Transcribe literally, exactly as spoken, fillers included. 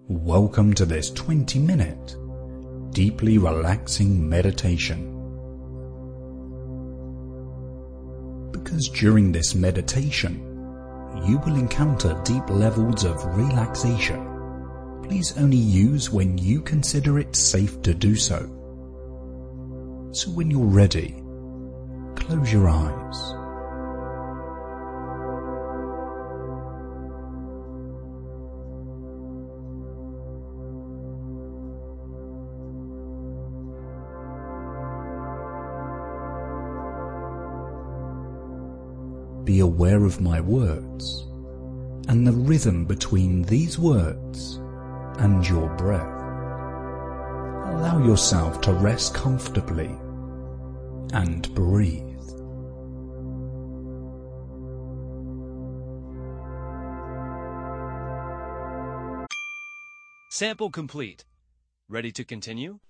Welcome to this twenty minute, deeply relaxing meditation. Because during this meditation, you will encounter deep levels of relaxation. Please only use when you consider it safe to do so. So when you're ready, close your eyes. Be aware of my words and the rhythm between these words and your breath. Allow yourself to rest comfortably and breathe. Sample complete. Ready to continue?